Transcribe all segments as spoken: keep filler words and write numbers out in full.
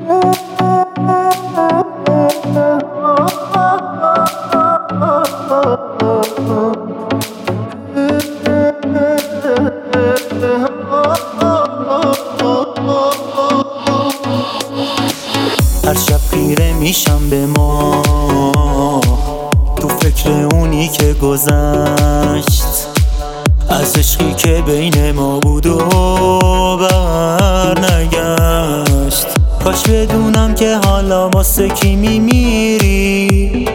هر شب خیره میشم به ما، تو فکر اونی که گذشت، از عشقی که بین ما بود و برنگشت. کاش بدونم که حالا واسه کی میمیری،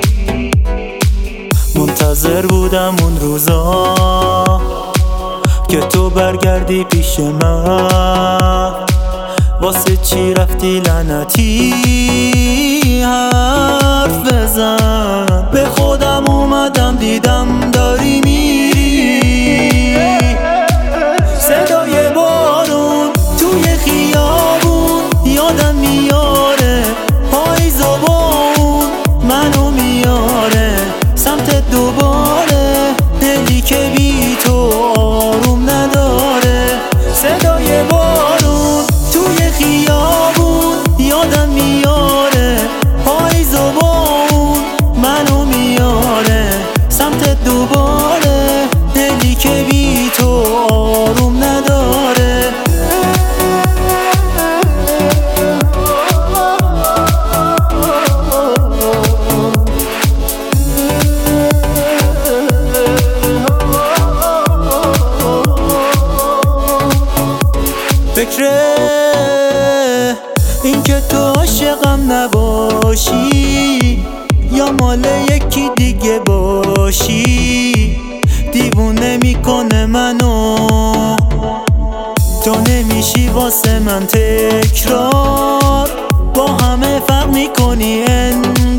منتظر بودم اون روزا که تو برگردی پیش من. واسه چی رفتی لعنتی حرف بزن، به خودم اومدم دیدم داری میری. صدای بارون توی خیابون یادم میاره، پاییز و با اون منو میاره سمت دوباره، دلی که بی تو آروم نداره. صدای بارون توی خیابون یادم میاره، پاییز و با اون منو میاره سمت دوباره، دلی که بی تو آروم نداره. فکر این که تو عاشقم نباشی یا مال یکی دیگه باشی، دیوونه میکنه منو. تو نمیشی واسه من تکرار، با همه فرق میکنی